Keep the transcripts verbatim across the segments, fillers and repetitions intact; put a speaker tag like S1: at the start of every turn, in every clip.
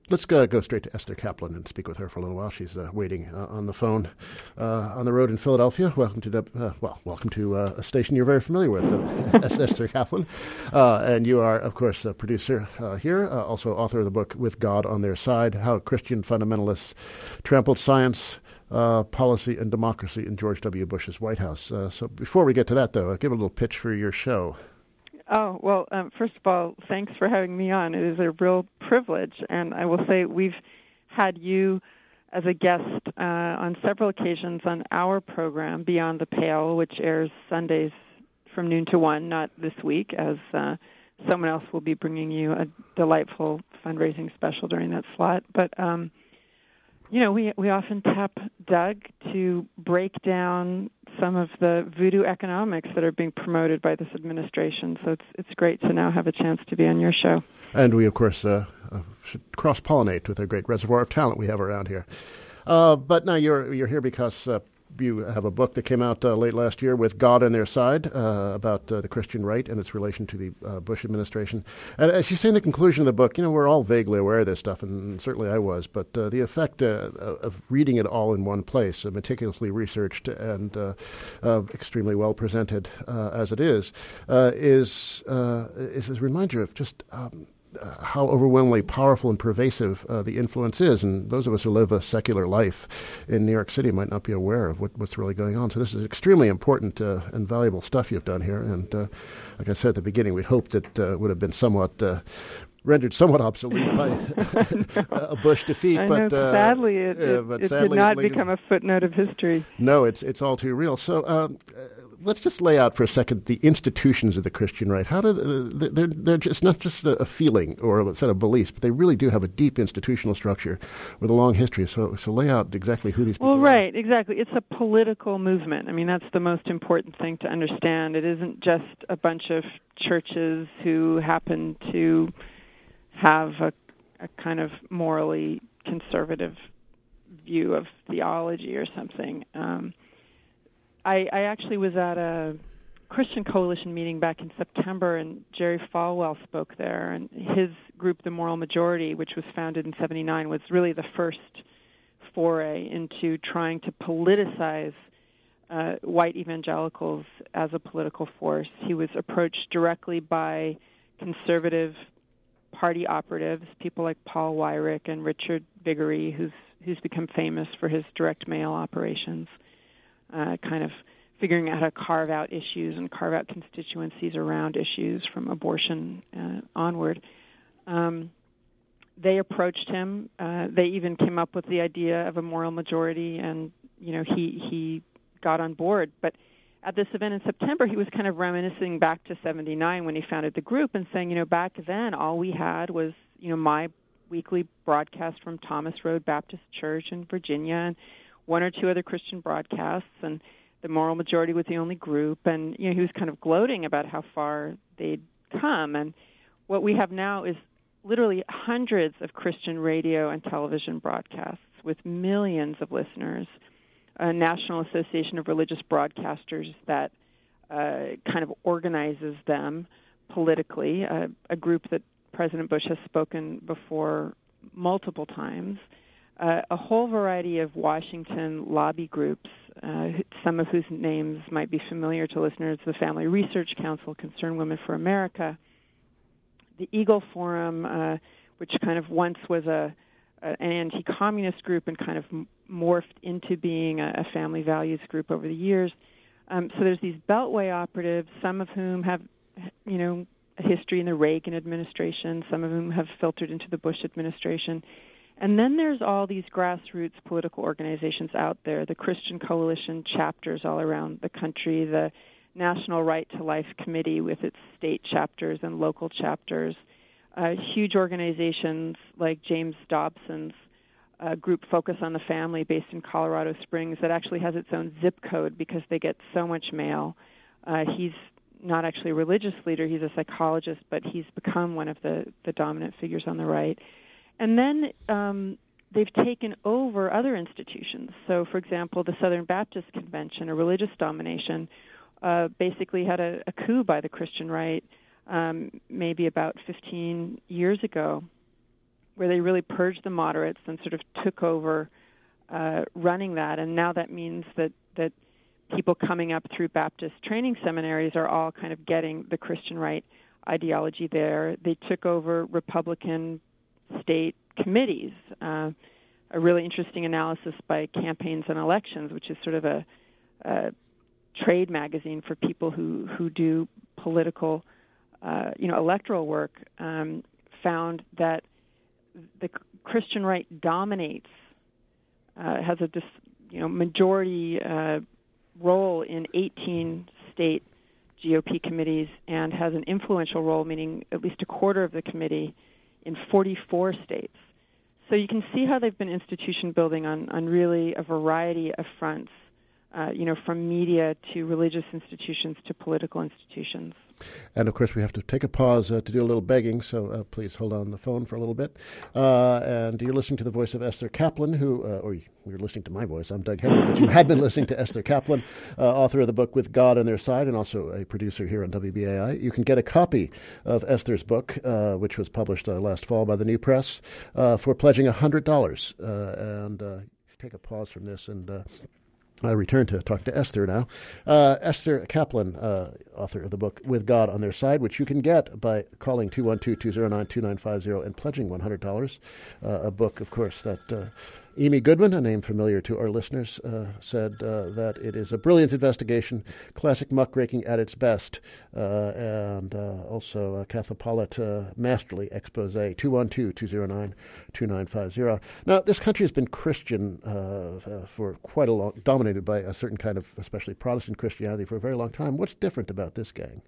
S1: let's go, go straight to Esther Kaplan and speak with her for a little while. She's uh, waiting uh, on the phone uh, on the road in Philadelphia. Welcome to, uh, well, welcome to uh, a station you're very familiar with, uh, Esther Kaplan. Uh, and you are, of course, a producer uh, here, uh, also author of the book With God on Their Side, How Christian Fundamentalists Trampled Science, Uh, Policy and Democracy in George W. Bush's White House. Uh, so before we get to that, though, uh, give a little pitch for your show.
S2: Oh, well, um, first of all, thanks for having me on. It is a real privilege, and I will say we've had you as a guest uh, on several occasions on our program, Beyond the Pale, which airs Sundays from noon to one, not this week, as uh, someone else will be bringing you a delightful fundraising special during that slot. But um You know, we we often tap Doug to break down some of the voodoo economics that are being promoted by this administration. So it's it's great to now have a chance to be on your show.
S1: And we, of course, uh, uh, should cross-pollinate with a great reservoir of talent we have around here. Uh, but now you're you're here because uh, you have a book that came out uh, late last year, With God on Their Side, uh, about uh, the Christian right and its relation to the uh, Bush administration. And as you say in the conclusion of the book, you know, we're all vaguely aware of this stuff, and certainly I was, but uh, the effect uh, of reading it all in one place, uh, meticulously researched and uh, uh, extremely well presented uh, as it is, uh, is, uh, is a reminder of just Um, Uh, how overwhelmingly powerful and pervasive uh, the influence is. And those of us who live a secular life in New York City might not be aware of what, what's really going on. So this is extremely important uh, and valuable stuff you've done here. And uh, like I said at the beginning, we'd hoped it uh, would have been somewhat uh, rendered somewhat obsolete by a Bush defeat.
S2: I
S1: but
S2: know,
S1: uh,
S2: sadly, it,
S1: uh,
S2: it,
S1: but
S2: it
S1: sadly
S2: did not
S1: it
S2: become a footnote of history.
S1: No, it's it's all too real. So um, uh, let's just lay out for a second the institutions of the Christian right. How do uh, they're they're just not just a, a feeling or a set of beliefs, but they really do have a deep institutional structure with a long history. So so lay out exactly who these people
S2: well,
S1: are.
S2: Well, right, exactly. It's a political movement. I mean, that's the most important thing to understand. It isn't just a bunch of churches who happen to have a, a kind of morally conservative view of theology or something. Um, I, I actually was at a Christian Coalition meeting back in September, and Jerry Falwell spoke there, and his group, The Moral Majority, which was founded in seventy-nine, was really the first foray into trying to politicize uh, white evangelicals as a political force. He was approached directly by conservative party operatives, people like Paul Weyrich and Richard Viguerie, who's who's become famous for his direct mail operations, uh, kind of figuring out how to carve out issues and carve out constituencies around issues from abortion uh, onward. Um, they approached him. Uh, they even came up with the idea of a moral majority, and you know he he got on board. But at this event in September, he was kind of reminiscing back to seventy-nine when he founded the group and saying, you know, back then all we had was, you know, my weekly broadcast from Thomas Road Baptist Church in Virginia and one or two other Christian broadcasts, and the Moral Majority was the only group. And, you know, he was kind of gloating about how far they'd come. And what we have now is literally hundreds of Christian radio and television broadcasts with millions of listeners, a National Association of Religious Broadcasters that uh, kind of organizes them politically, uh, a group that President Bush has spoken before multiple times, uh, a whole variety of Washington lobby groups, uh, some of whose names might be familiar to listeners, the Family Research Council, Concerned Women for America, the Eagle Forum, uh, which kind of once was a an anti-communist group and kind of morphed into being a, a family values group over the years. Um, so there's these Beltway operatives, some of whom have, you know, a history in the Reagan administration, some of whom have filtered into the Bush administration. And then there's all these grassroots political organizations out there, the Christian Coalition chapters all around the country, the National Right to Life Committee with its state chapters and local chapters, Uh, huge organizations like James Dobson's uh, group Focus on the Family based in Colorado Springs that actually has its own zip code because they get so much mail. Uh, he's not actually a religious leader. He's a psychologist, but he's become one of the, the dominant figures on the right. And then um, they've taken over other institutions. So, for example, the Southern Baptist Convention, a religious domination, uh, basically had a, a coup by the Christian right Um, maybe about fifteen years ago, where they really purged the moderates and sort of took over uh, running that. And now that means that, that people coming up through Baptist training seminaries are all kind of getting the Christian right ideology there. They took over Republican state committees. Uh, a really interesting analysis by Campaigns and Elections, which is sort of a, a trade magazine for people who, who do political, uh, you know, electoral work, um, found that the Christian right dominates, uh, has a dis, you know majority uh, role in eighteen state G O P committees and has an influential role, meaning at least a quarter of the committee, in forty-four states. So you can see how they've been institution building on, on really a variety of fronts, uh, you know, from media to religious institutions to political institutions.
S1: And, of course, we have to take a pause uh, to do a little begging, so uh, please hold on the phone for a little bit. Uh, and you're listening to the voice of Esther Kaplan, who, uh, or you're listening to my voice, I'm Doug Henry, but you had been listening to Esther Kaplan, uh, author of the book With God on Their Side, and also a producer here on W B A I. You can get a copy of Esther's book, uh, which was published uh, last fall by the New Press, uh, for pledging one hundred dollars. Uh, and uh, take a pause from this and... Uh, I return to talk to Esther now. Uh, Esther Kaplan, uh, author of the book With God on Their Side, which you can get by calling two one two, two zero nine, two nine five zero and pledging one hundred dollars. Uh, a book, of course, that uh, Amy Goodman, a name familiar to our listeners, uh, said uh, that it is a brilliant investigation, classic muckraking at its best, uh, and uh, also a Catholic Pollitt uh, masterly expose, two one two, two zero nine, two nine five zero. Now, this country has been Christian uh, for quite a long, dominated by a certain kind of, especially Protestant Christianity, for a very long time. What's different about this gang?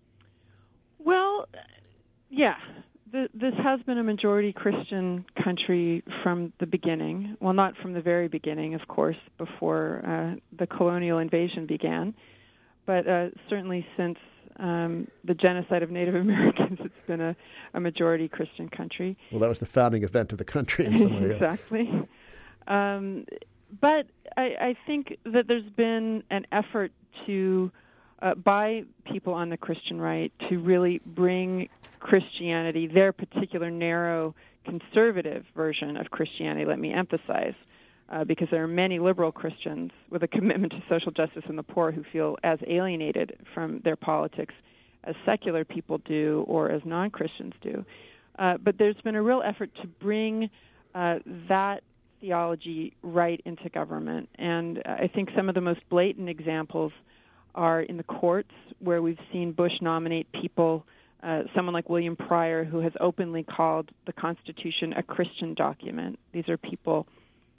S2: Well, yeah. The, this has been a majority Christian country from the beginning. Well, not from the very beginning, of course, before uh, the colonial invasion began, but uh, certainly since um, the genocide of Native Americans, it's been a, a majority Christian country.
S1: Well, that was the founding event of the country in some way.
S2: Exactly. Um, but I, I think that there's been an effort to, uh, by people on the Christian right, to really bring Christianity, their particular narrow conservative version of Christianity, let me emphasize, uh, because there are many liberal Christians with a commitment to social justice and the poor who feel as alienated from their politics as secular people do or as non-Christians do. Uh, but there's been a real effort to bring uh, that theology right into government. And I think some of the most blatant examples are in the courts, where we've seen Bush nominate people, Uh, someone like William Pryor, who has openly called the Constitution a Christian document. These are people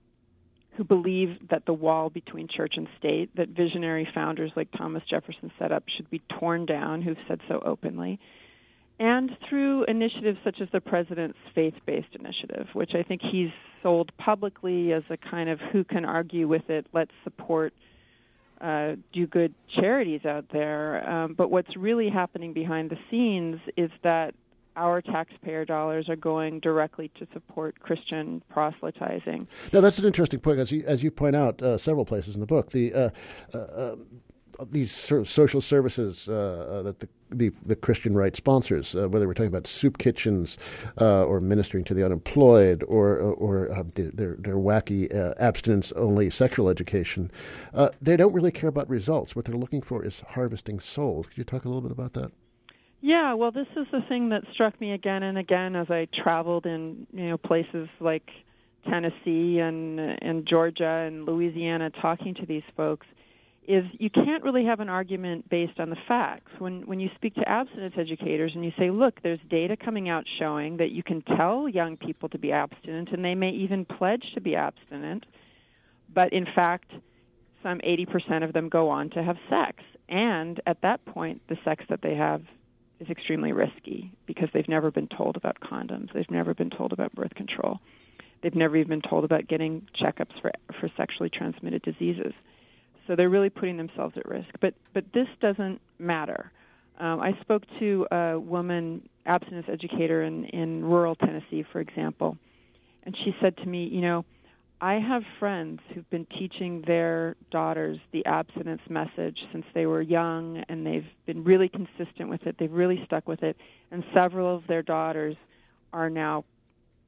S2: who believe that the wall between church and state that visionary founders like Thomas Jefferson set up should be torn down, who've said so openly. And through initiatives such as the president's faith-based initiative, which I think he's sold publicly as a kind of who can argue with it, let's support Uh, do good charities out there. Um, but what's really happening behind the scenes is that our taxpayer dollars are going directly to support Christian proselytizing.
S1: Now, that's an interesting point. As you, as you point out uh, several places in the book, the uh, uh, uh, these sort of social services uh, that the, the the Christian right sponsors, uh, whether we're talking about soup kitchens uh, or ministering to the unemployed or or uh, their their wacky uh, abstinence-only sexual education, uh, they don't really care about results. What they're looking for is harvesting souls. Could you talk a little bit about that?
S2: Yeah, well, this is the thing that struck me again and again as I traveled in, you know, places like Tennessee and and Georgia and Louisiana talking to these folks, is you can't really have an argument based on the facts. When when you speak to abstinence educators and you say, look, there's data coming out showing that you can tell young people to be abstinent, and they may even pledge to be abstinent, but in fact, some eighty percent of them go on to have sex. And at that point, the sex that they have is extremely risky because they've never been told about condoms. They've never been told about birth control. They've never even been told about getting checkups for for sexually transmitted diseases. So they're really putting themselves at risk. But but this doesn't matter. Um, I spoke to a woman, abstinence educator in, in rural Tennessee, for example, and she said to me, you know, I have friends who've been teaching their daughters the abstinence message since they were young, and they've been really consistent with it. They've really stuck with it. And several of their daughters are now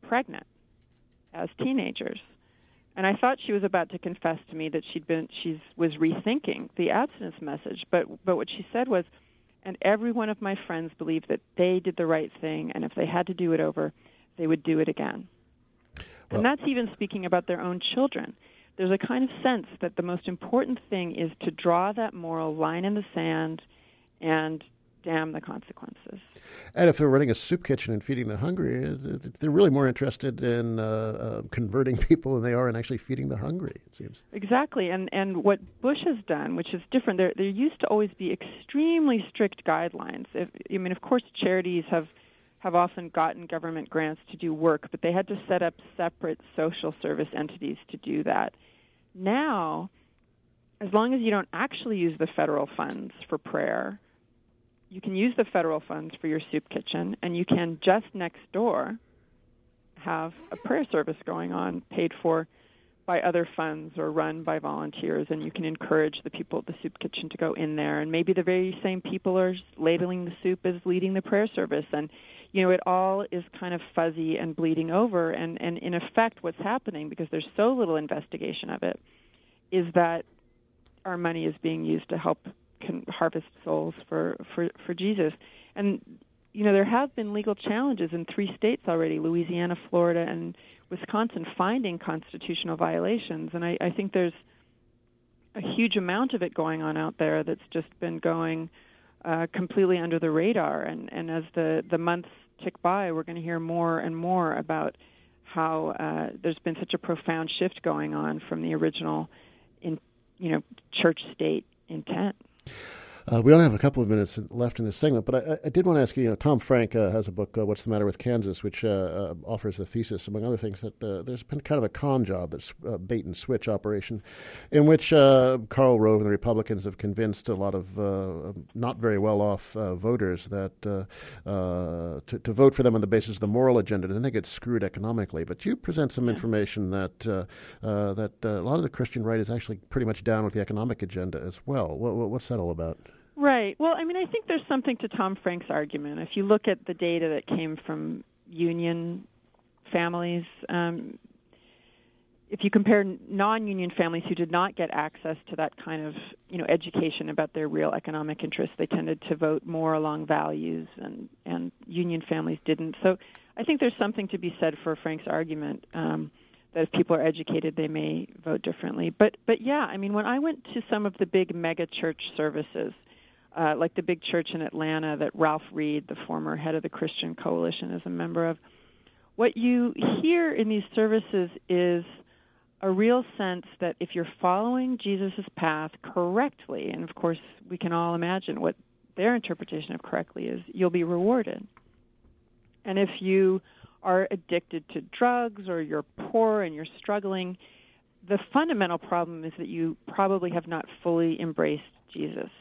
S2: pregnant as teenagers. And I thought she was about to confess to me that she'd been she's was rethinking the abstinence message. But but what she said was, and every one of my friends believed that they did the right thing, and if they had to do it over, they would do it again. Well, and that's even speaking about their own children. There's a kind of sense that the most important thing is to draw that moral line in the sand and damn the consequences.
S1: And if they're running a soup kitchen and feeding the hungry, they're really more interested in uh, uh, converting people than they are in actually feeding the hungry, it seems.
S2: Exactly. And and what Bush has done, which is different, there there used to always be extremely strict guidelines. If, I mean, of course, charities have, have often gotten government grants to do work, but they had to set up separate social service entities to do that. Now, as long as you don't actually use the federal funds for prayer, you can use the federal funds for your soup kitchen, and you can just next door have a prayer service going on paid for by other funds or run by volunteers, and you can encourage the people at the soup kitchen to go in there. And maybe the very same people are ladling the soup as leading the prayer service. And, you know, it all is kind of fuzzy and bleeding over. And, and in effect, what's happening, because there's so little investigation of it, is that our money is being used to help can harvest souls for, for, for Jesus. And, you know, there have been legal challenges in three states already, Louisiana, Florida, and Wisconsin, finding constitutional violations. And I, I think there's a huge amount of it going on out there that's just been going uh, completely under the radar. And, and as the, the months tick by, we're going to hear more and more about how uh, there's been such a profound shift going on from the original, in, you know, church-state intent.
S1: Uh, we only have a couple of minutes left in this segment, but I, I did want to ask you, you know, Tom Frank uh, has a book, uh, What's the Matter with Kansas, which uh, uh, offers the thesis, among other things, that uh, there's been kind of a con job, that's a bait and switch operation, in which uh, Karl Rove and the Republicans have convinced a lot of uh, not very well-off uh, voters that uh, uh, to, to vote for them on the basis of the moral agenda, and then they get screwed economically. But you present some information that uh, uh, that uh, a lot of the Christian right is actually pretty much down with the economic agenda as well. What, what's that all about?
S2: Right. Well, I mean, I think there's something to Tom Frank's argument. If you look at the data that came from union families, um, if you compare non-union families who did not get access to that kind of, you know, education about their real economic interests, they tended to vote more along values, and, and union families didn't. So I think there's something to be said for Frank's argument um, that if people are educated, they may vote differently. But, but yeah, I mean, when I went to some of the big mega church services, Uh, like the big church in Atlanta that Ralph Reed, the former head of the Christian Coalition, is a member of, what you hear in these services is a real sense that if you're following Jesus' path correctly, and of course we can all imagine what their interpretation of correctly is, you'll be rewarded. And if you are addicted to drugs or you're poor and you're struggling, the fundamental problem is that you probably have not fully embraced Jesus.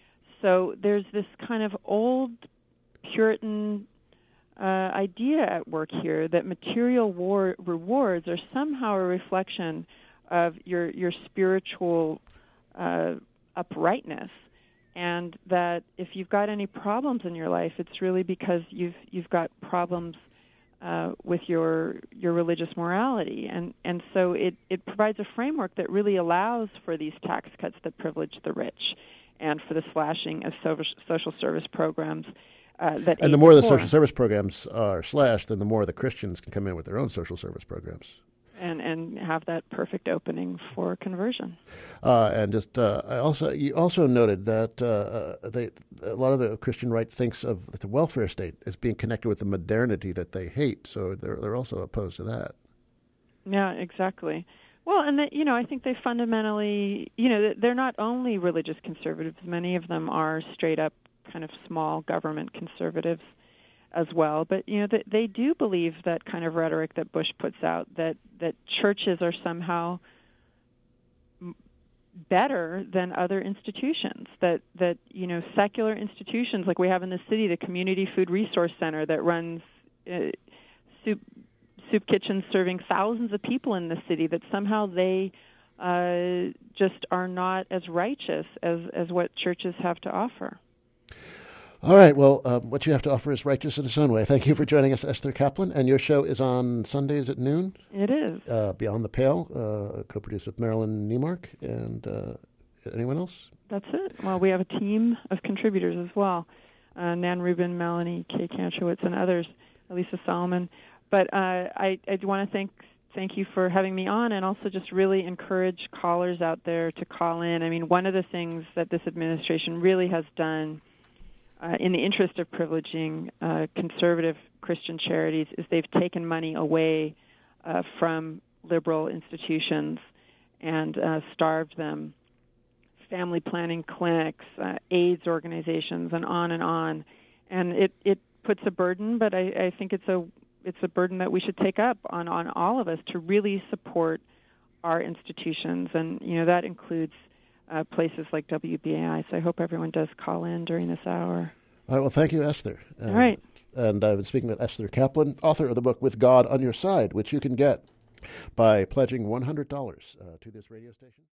S2: So there's this kind of old Puritan uh, idea at work here that material war rewards are somehow a reflection of your your spiritual uh, uprightness, and that if you've got any problems in your life, it's really because you've you've got problems uh, with your your religious morality, and and so it it provides a framework that really allows for these tax cuts that privilege the rich, and for the slashing of social service programs uh, that.
S1: And the more the social service programs are slashed, then the more the Christians can come in with their own social service programs.
S2: And and have that perfect opening for conversion.
S1: Uh, and just uh, I also you also noted that uh, they, a lot of the Christian right thinks of the welfare state as being connected with the modernity that they hate. So they're they're also opposed to that.
S2: Yeah, exactly. Well, and that, you know, I think they fundamentally, you know, they're not only religious conservatives. Many of them are straight up kind of small government conservatives as well. But, you know, they, they do believe that kind of rhetoric that Bush puts out, that, that churches are somehow better than other institutions, that, that, you know, secular institutions like we have in the city, the Community Food Resource Center that runs uh, soup soup kitchens serving thousands of people in the city, that somehow they uh, just are not as righteous as, as what churches have to offer.
S1: All right. Well, um, what you have to offer is righteous in its own way. Thank you for joining us, Esther Kaplan. And your show is on Sundays at noon?
S2: It is.
S1: Uh, Beyond the Pale, uh, co-produced with Marilyn Niemark. And uh, anyone else?
S2: That's it. Well, we have a team of contributors as well. Uh, Nan Rubin, Melanie K. Kantrowitz, and others, Elisa Solomon. But uh, I, I do want to thank thank you for having me on, and also just really encourage callers out there to call in. I mean, one of the things that this administration really has done Uh, in the interest of privileging uh, conservative Christian charities is they've taken money away uh, from liberal institutions and uh, starved them. Family planning clinics, uh, AIDS organizations, and on and on. And it, it puts a burden, but I, I think it's a it's a burden that we should take up on, on all of us to really support our institutions. And, you know, that includes Uh, places like W B A I. So I hope everyone does call in during this hour.
S1: All right. Well, thank you, Esther. Uh,
S2: All right.
S1: And I've been speaking with Esther Kaplan, author of the book With God on Your Side, which you can get by pledging one hundred dollars uh, to this radio station.